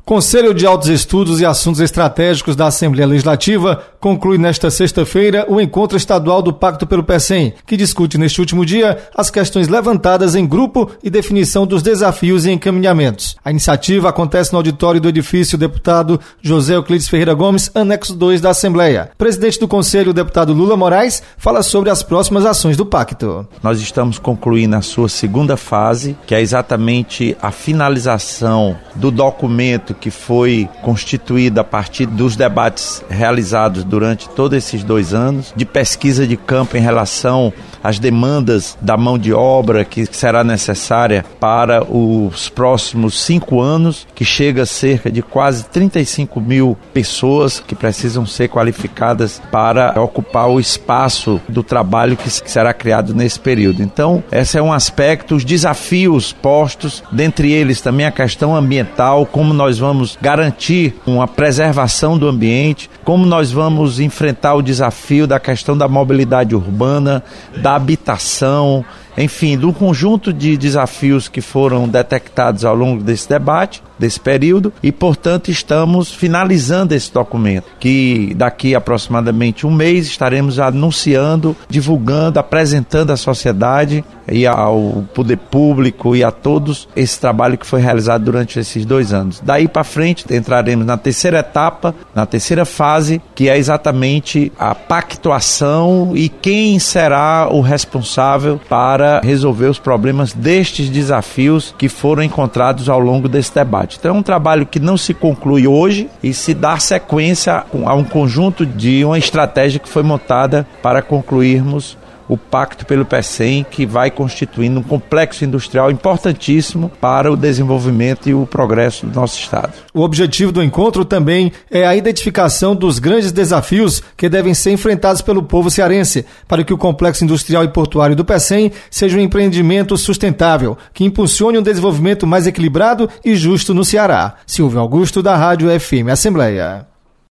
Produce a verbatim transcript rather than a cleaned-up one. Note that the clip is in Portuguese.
Conselho de Altos Estudos e Assuntos Estratégicos da Assembleia Legislativa conclui nesta sexta-feira o encontro estadual do Pacto pelo PECEM, que discute neste último dia as questões levantadas em grupo e definição dos desafios e encaminhamentos. A iniciativa acontece no auditório do edifício Deputado José Euclides Ferreira Gomes, anexo dois da Assembleia. Presidente do Conselho, o deputado Lula Moraes, fala sobre as próximas ações do Pacto. Nós estamos concluindo a sua segunda fase, que é exatamente a finalização do documento que foi constituída a partir dos debates realizados durante todos esses dois anos, de pesquisa de campo em relação às demandas da mão de obra que será necessária para os próximos cinco anos, que chega a cerca de quase trinta e cinco mil pessoas que precisam ser qualificadas para ocupar o espaço do trabalho que será criado nesse período. Então, esse é um aspecto, os desafios postos, dentre eles também a questão ambiental, como nós vamos Vamos garantir uma preservação do ambiente, como nós vamos enfrentar o desafio da questão da mobilidade urbana, da habitação, enfim, de um conjunto de desafios que foram detectados ao longo desse debate, desse período, e, portanto, estamos finalizando esse documento, que daqui a aproximadamente um mês estaremos anunciando, divulgando, apresentando à sociedade e ao poder público e a todos esse trabalho que foi realizado durante esses dois anos. Daí para frente entraremos na terceira etapa, na terceira fase, que é exatamente a pactuação e quem será o responsável para resolver os problemas destes desafios que foram encontrados ao longo desse debate. Então é um trabalho que não se conclui hoje e se dá sequência a um conjunto de uma estratégia que foi montada para concluirmos o Pacto pelo PECEM, que vai constituindo um complexo industrial importantíssimo para o desenvolvimento e o progresso do nosso Estado. O objetivo do encontro também é a identificação dos grandes desafios que devem ser enfrentados pelo povo cearense, para que o complexo industrial e portuário do PECEM seja um empreendimento sustentável, que impulsione um desenvolvimento mais equilibrado e justo no Ceará. Silvio Augusto, da Rádio F M Assembleia.